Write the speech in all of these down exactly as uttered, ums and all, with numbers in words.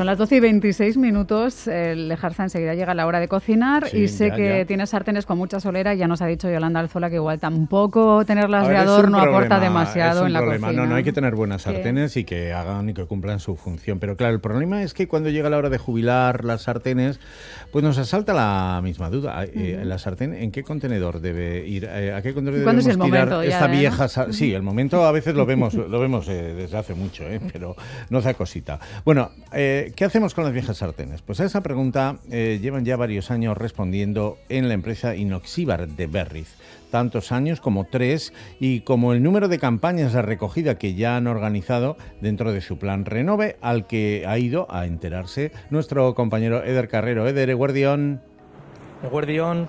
Son las doce y veintiséis minutos, el Lejarza enseguida llega la hora de cocinar sí, y sé ya, que ya. tienes sartenes con mucha solera y ya nos ha dicho Yolanda Alzola que igual tampoco tenerlas ver, de adorno aporta demasiado en la problema. cocina. No, no, hay que tener buenas sartenes ¿Qué? y que hagan y que cumplan su función. Pero claro, el problema es que cuando llega la hora de jubilar las sartenes, pues nos asalta la misma duda. Eh, uh-huh. ¿La sartén en qué contenedor debe ir? Eh, ¿A qué contenedor debemos es el tirar momento, esta ya, vieja? ¿no? Sar- sí, el momento a veces lo vemos, lo vemos eh, desde hace mucho, eh, pero no da cosita. Bueno, eh, ¿qué hacemos con las viejas sartenes? Pues a esa pregunta eh, llevan ya varios años respondiendo en la empresa Inoxíbar de Berriz. Tantos años como tres, y como el número de campañas de recogida que ya han organizado dentro de su plan Renove, al que ha ido a enterarse nuestro compañero Eder Carrero. Eder, Eguerdión. Eguerdión.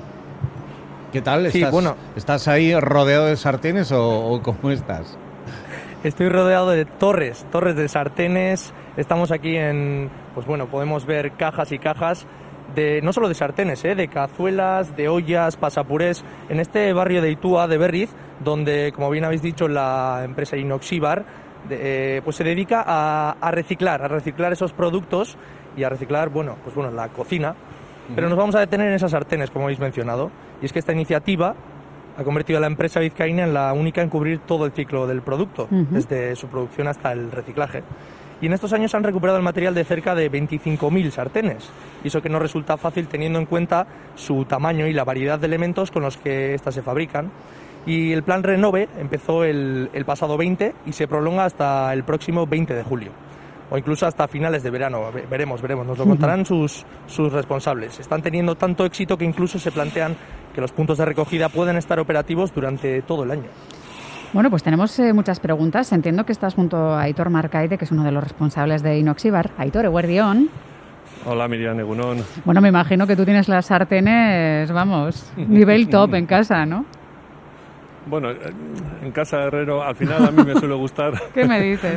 ¿Qué tal? ¿Estás, sí, bueno. ¿Estás ahí rodeado de sartenes o, o cómo estás? Estoy rodeado de torres, torres de sartenes. Estamos aquí en, pues bueno, podemos ver cajas y cajas de no solo de sartenes, ¿eh? de cazuelas, de ollas, pasapurés, en este barrio de Itua de Berriz, donde, como bien habéis dicho, la empresa Inoxíbar eh, pues se dedica a, a reciclar, a reciclar esos productos y a reciclar, bueno, pues bueno, la cocina. Pero nos vamos a detener en esas sartenes, como habéis mencionado, y es que esta iniciativa ha convertido a la empresa vizcaína en la única en cubrir todo el ciclo del producto, uh-huh. desde su producción hasta el reciclaje. Y en estos años han recuperado el material de cerca de veinticinco mil sartenes, y eso que no resulta fácil teniendo en cuenta su tamaño y la variedad de elementos con los que éstas se fabrican. Y el plan Renove empezó el, el pasado veinte y se prolonga hasta el próximo veinte de julio, o incluso hasta finales de verano. Veremos, veremos, nos lo contarán sus, sus responsables. Están teniendo tanto éxito que incluso se plantean que los puntos de recogida pueden estar operativos durante todo el año. Bueno, pues tenemos eh, muchas preguntas. Entiendo que estás junto a Aitor Marcaide, que es uno de los responsables de Inoxíbar. Aitor, eguerdión. Hola, Miriam, egunón. Bueno, me imagino que tú tienes las sartenes, vamos, nivel top en casa, ¿no? Bueno, en casa de herrero al final a mí me suele gustar... ¿Qué me dices?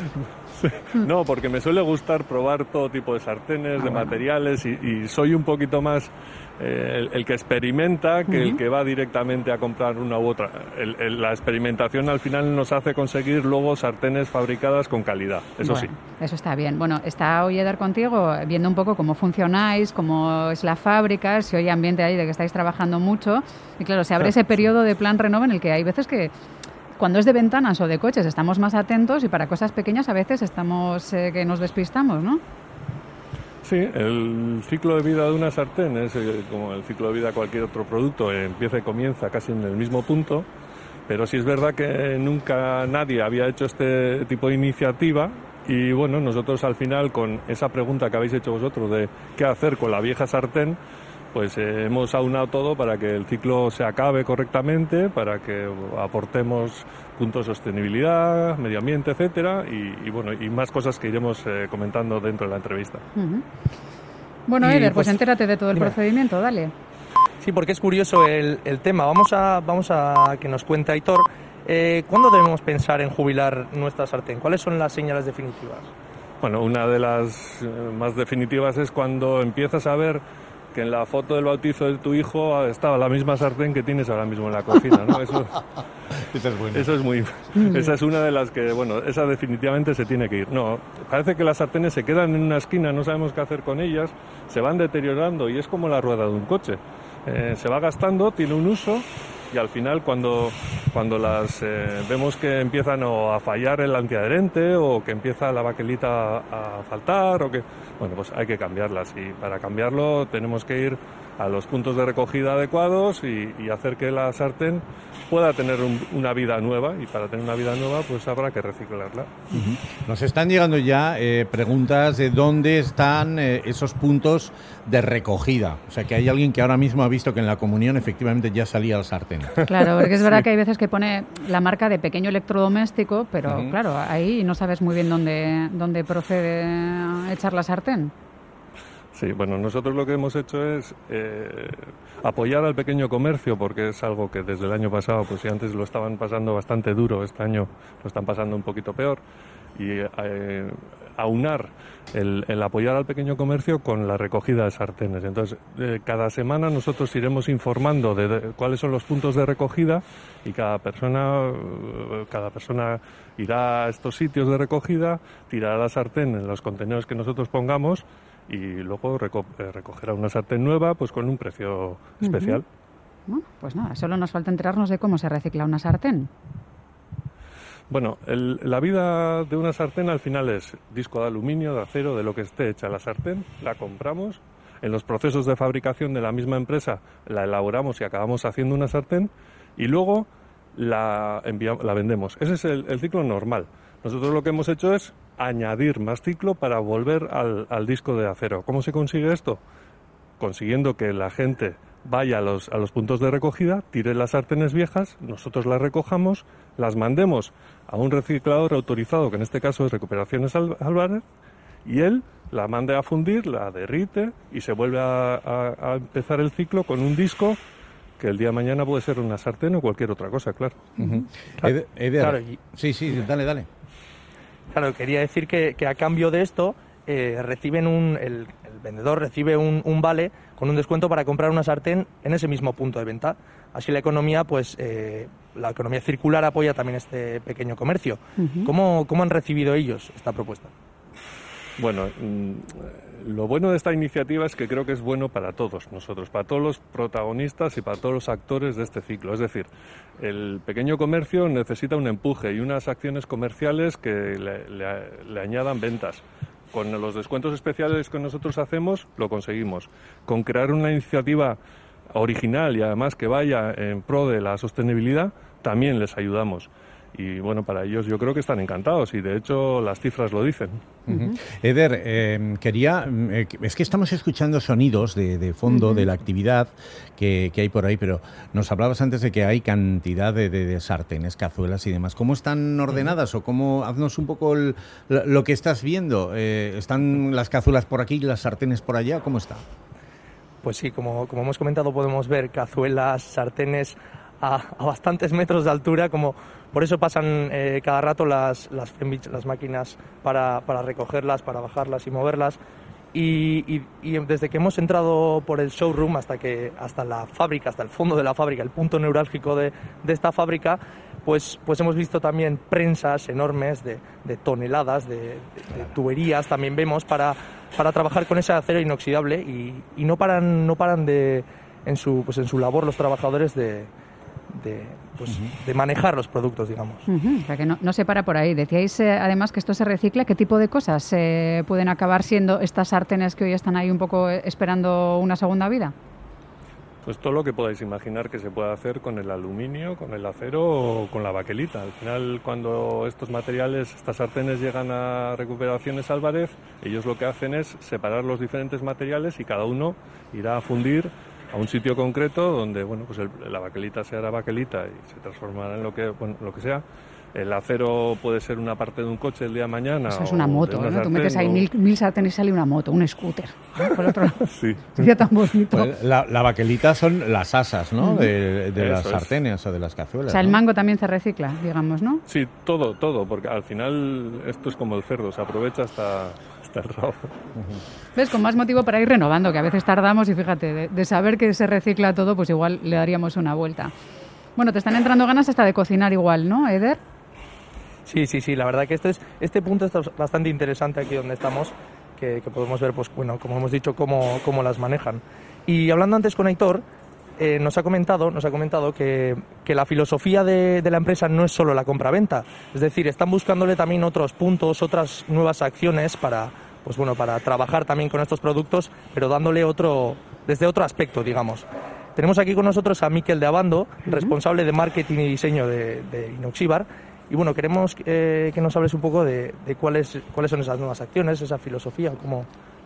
No, porque me suele gustar probar todo tipo de sartenes, ah, de bueno. materiales, y, y soy un poquito más eh, el, el que experimenta que uh-huh. el que va directamente a comprar una u otra. El, el, la experimentación al final nos hace conseguir luego sartenes fabricadas con calidad, eso bueno, sí. Eso está bien. Bueno, está hoy Eder contigo viendo un poco cómo funcionáis, cómo es la fábrica, si hoy ambiente ahí de que estáis trabajando mucho. Y claro, se abre ese periodo de plan Renove en el que hay veces que cuando es de ventanas o de coches estamos más atentos y para cosas pequeñas a veces estamos eh, que nos despistamos, ¿no? Sí, el ciclo de vida de una sartén es eh, como el ciclo de vida de cualquier otro producto, eh, empieza y comienza casi en el mismo punto, pero sí es verdad que nunca nadie había hecho este tipo de iniciativa y bueno, nosotros al final con esa pregunta que habéis hecho vosotros de qué hacer con la vieja sartén, pues eh, hemos aunado todo para que el ciclo se acabe correctamente, para que aportemos puntos de sostenibilidad, medio ambiente, etcétera, y, y bueno, y más cosas que iremos eh, comentando dentro de la entrevista. Uh-huh. Bueno, Eder, pues, pues entérate de todo el dime. procedimiento, dale. Sí, porque es curioso el, el tema. Vamos a, vamos a que nos cuente Aitor. Eh, ¿Cuándo debemos pensar en jubilar nuestra sartén? ¿Cuáles son las señales definitivas? Bueno, una de las eh, más definitivas es cuando empiezas a ver que en la foto del bautizo de tu hijo estaba la misma sartén que tienes ahora mismo en la cocina, ¿no? Eso, eso es bueno. Eso es muy... Esa es una de las que, bueno, esa definitivamente se tiene que ir. No, parece que las sartenes se quedan en una esquina, no sabemos qué hacer con ellas, se van deteriorando y es como la rueda de un coche. Eh, se va gastando, tiene un uso y al final cuando, cuando las eh, vemos que empiezan o a fallar el antiadherente o que empieza la baquelita a, a faltar o que... Bueno, pues hay que cambiarlas y para cambiarlo tenemos que ir a los puntos de recogida adecuados y, y hacer que la sartén pueda tener un, una vida nueva y para tener una vida nueva pues habrá que reciclarla. Uh-huh. Nos están llegando ya eh, preguntas de dónde están eh, esos puntos de recogida. O sea, que hay alguien que ahora mismo ha visto que en la comunión efectivamente ya salía la sartén. Claro, porque es verdad sí. que hay veces que pone la marca de pequeño electrodoméstico, pero uh-huh. claro, ahí no sabes muy bien dónde, dónde procede a echar la sartén. Sí, bueno, nosotros lo que hemos hecho es eh, apoyar al pequeño comercio, porque es algo que desde el año pasado, pues si antes lo estaban pasando bastante duro, este año lo están pasando un poquito peor, y eh, aunar el, el apoyar al pequeño comercio con la recogida de sartenes. Entonces, eh, cada semana nosotros iremos informando de, de cuáles son los puntos de recogida y cada persona, cada persona irá a estos sitios de recogida, tirará la sartén en los contenedores que nosotros pongamos y luego reco eh, recogerá una sartén nueva pues con un precio especial. Uh-huh. Bueno, pues nada, solo nos falta enterarnos de cómo se recicla una sartén. Bueno, el, la vida de una sartén al final es disco de aluminio, de acero, de lo que esté hecha la sartén, la compramos, en los procesos de fabricación de la misma empresa la elaboramos y acabamos haciendo una sartén y luego la, enviamos, la vendemos. Ese es el, el ciclo normal. Nosotros lo que hemos hecho es añadir más ciclo para volver al, al disco de acero. ¿Cómo se consigue esto? Consiguiendo que la gente vaya a los, a los puntos de recogida, tire las sartenes viejas, nosotros las recojamos, las mandemos a un reciclador autorizado, que en este caso es Recuperaciones Álvarez, y él la manda a fundir, la derrite y se vuelve a, a, a empezar el ciclo con un disco que el día de mañana puede ser una sartén o cualquier otra cosa, claro. Uh-huh. Eder, Eder, claro y, sí, sí, dale, dale. Claro, quería decir que, que a cambio de esto eh, reciben un, el, el vendedor recibe un, un vale con un descuento para comprar una sartén en ese mismo punto de venta. Así la economía, pues eh, la economía circular apoya también este pequeño comercio. Uh-huh. ¿Cómo, ¿Cómo han recibido ellos esta propuesta? Bueno, lo bueno de esta iniciativa es que creo que es bueno para todos nosotros, para todos los protagonistas y para todos los actores de este ciclo. Es decir, el pequeño comercio necesita un empuje y unas acciones comerciales que le, le, le añadan ventas. Con los descuentos especiales que nosotros hacemos, lo conseguimos. Con crear una iniciativa original y además que vaya en pro de la sostenibilidad, también les ayudamos. Y bueno, para ellos yo creo que están encantados y de hecho las cifras lo dicen. Uh-huh. Eder, eh, quería, eh, es que estamos escuchando sonidos de, de fondo uh-huh. de la actividad que, que hay por ahí, pero nos hablabas antes de que hay cantidad de, de, de sartenes, cazuelas y demás. ¿Cómo están ordenadas uh-huh. o cómo, haznos un poco el, lo que estás viendo? Eh, ¿Están las cazuelas por aquí y las sartenes por allá? ¿Cómo está? Pues sí, como, como hemos comentado podemos ver cazuelas, sartenes a, a bastantes metros de altura, como por eso pasan eh, cada rato las, las, las máquinas para, para recogerlas, para bajarlas y moverlas. Y, y, y desde que hemos entrado por el showroom hasta, que, hasta la fábrica, hasta el fondo de la fábrica, el punto neurálgico de, de esta fábrica, pues, pues hemos visto también prensas enormes de, de toneladas, de, de, de tuberías, también vemos, para, para trabajar con ese acero inoxidable y, y no paran, no paran de, en, su, pues en su labor los trabajadores de... De, pues, uh-huh. de manejar los productos, digamos. Uh-huh. O sea, que no, no se para por ahí. Decíais, eh, además, que esto se recicla. ¿Qué tipo de cosas eh, pueden acabar siendo estas sartenes que hoy están ahí un poco esperando una segunda vida? Pues todo lo que podáis imaginar que se puede hacer con el aluminio, con el acero o con la baquelita. Al final, cuando estos materiales, estas sartenes llegan a Recuperaciones Álvarez, ellos lo que hacen es separar los diferentes materiales y cada uno irá a fundir a un sitio concreto donde bueno pues el, la baquelita se hará baquelita y se transformará en lo que bueno lo que sea. El acero puede ser una parte de un coche el día de mañana. Eso es una moto, una ¿no? sartén, Tú metes ahí o... mil, mil sartenes y sale una moto, un scooter, ¿no? Por otro lado. Sí. Sería tan bonito. Pues la, la baquelita son las asas, ¿no? Mm. De, de las sartenes es. O de las cazuelas. O sea, el ¿no? mango también se recicla, digamos, ¿no? Sí, todo, todo, porque al final esto es como el cerdo, se aprovecha hasta... Uh-huh. ¿Ves? Con más motivo para ir renovando, que a veces tardamos y fíjate, de, de saber que se recicla todo, pues igual le daríamos una vuelta. Bueno, te están entrando ganas hasta de cocinar igual, ¿no, Eder? Sí, sí, sí, la verdad que este, es, este punto está bastante interesante aquí donde estamos, que, que podemos ver, pues bueno, como hemos dicho, cómo, cómo las manejan. Y hablando antes con Aitor, eh, nos ha comentado, nos ha comentado que, que la filosofía de, de la empresa no es solo la compra-venta, es decir, están buscándole también otros puntos, otras nuevas acciones para... pues bueno, para trabajar también con estos productos, pero dándole otro, desde otro aspecto, digamos. Tenemos aquí con nosotros a Miquel de Abando, uh-huh. responsable de marketing y diseño de, de Inoxibar, y bueno, queremos eh, que nos hables un poco de, de cuáles, cuáles son esas nuevas acciones, esa filosofía, cómo,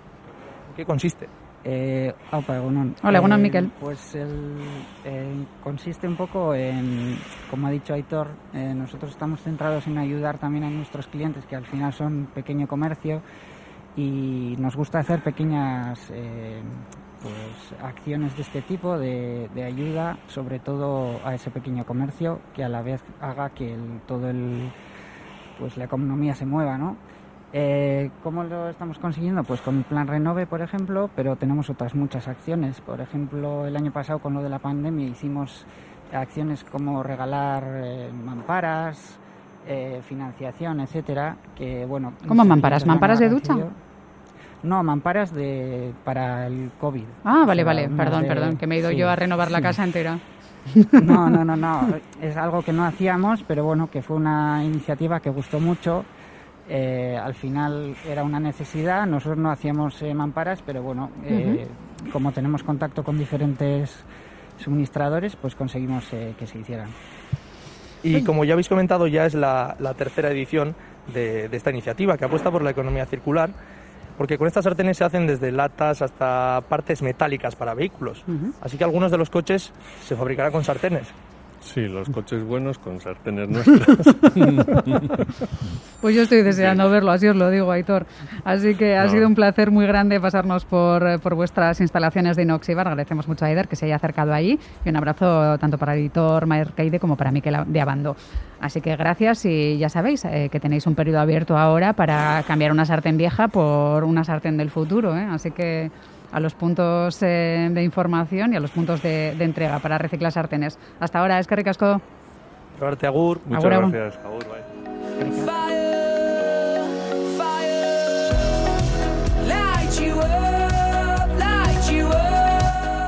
en qué consiste. Eh, opa, egunon. Hola, egunon, eh, Miquel. Pues el, eh, consiste un poco en, como ha dicho Aitor, eh, nosotros estamos centrados en ayudar también a nuestros clientes, que al final son pequeño comercio, y nos gusta hacer pequeñas eh, pues, acciones de este tipo de, de ayuda, sobre todo a ese pequeño comercio, que a la vez haga que el, todo el pues la economía se mueva, ¿no? Eh, ¿Cómo lo estamos consiguiendo? Pues con el Plan Renove, por ejemplo, pero tenemos otras muchas acciones. Por ejemplo, el año pasado con lo de la pandemia hicimos acciones como regalar eh, mamparas, eh, financiación, etcétera, que bueno... ¿Cómo mamparas? ¿Mamparas de ducha? No, mamparas de para el COVID. Ah, vale, o sea, vale, perdón, de, perdón, que me he ido sí, yo a renovar sí. la casa entera. No, no, no, no, es algo que no hacíamos, pero bueno, que fue una iniciativa que gustó mucho. Eh, al final era una necesidad, nosotros no hacíamos eh, mamparas, pero bueno, eh, uh-huh. como tenemos contacto con diferentes suministradores, pues conseguimos eh, que se hicieran. Y como ya habéis comentado, ya es la, la tercera edición de, de esta iniciativa que apuesta por la economía circular, porque con estas sartenes se hacen desde latas hasta partes metálicas para vehículos. Uh-huh. Así que algunos de los coches se fabricarán con sartenes. Sí, los coches buenos con sartenes nuestras. Pues yo estoy deseando sí. verlo, así os lo digo, Aitor. Así que ha no. sido un placer muy grande pasarnos por, por vuestras instalaciones de Inoxibar. Agradecemos mucho a Eider que se haya acercado ahí y un abrazo tanto para Aitor Markeide como para Miquel de Abando. Así que gracias y ya sabéis eh, que tenéis un periodo abierto ahora para cambiar una sartén vieja por una sartén del futuro, ¿eh? Así que a los puntos eh, de información y a los puntos de, de entrega para reciclar sartenes. Hasta ahora, eskerrik asko. Agur. Muchas agur, gracias. Agur, bye.